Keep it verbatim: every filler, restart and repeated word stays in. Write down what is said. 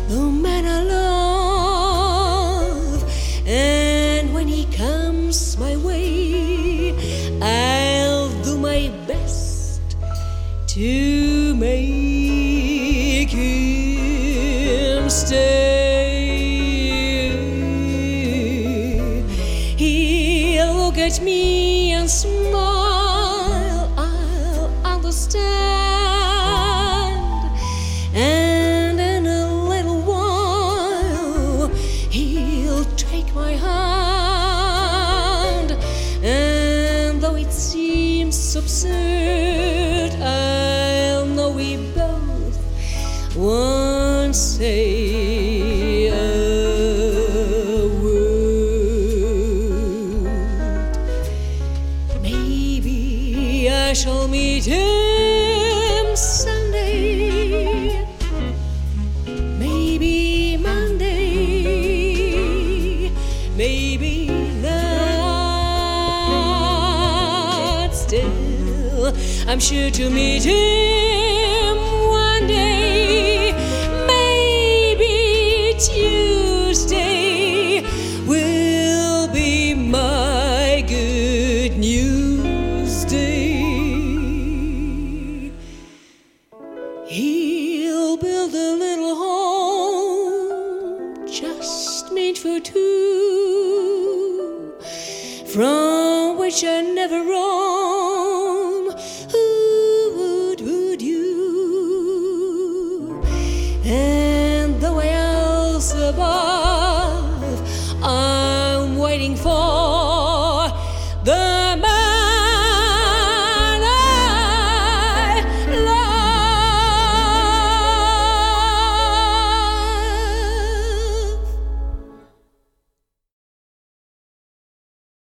the man I love. And when he comes my way, I'll do my best to make him stay. He'll look at me and smile, I'll understand. And in a little while, he'll take my hand. And though it seems absurd, I'll know we both won't say a word. Maybe I shall meet him Sunday, maybe Monday, maybe not. Still, I'm sure to meet him one day. Maybe Tuesday will be my good news day. He'll build a little home just made for two, from which I never roam.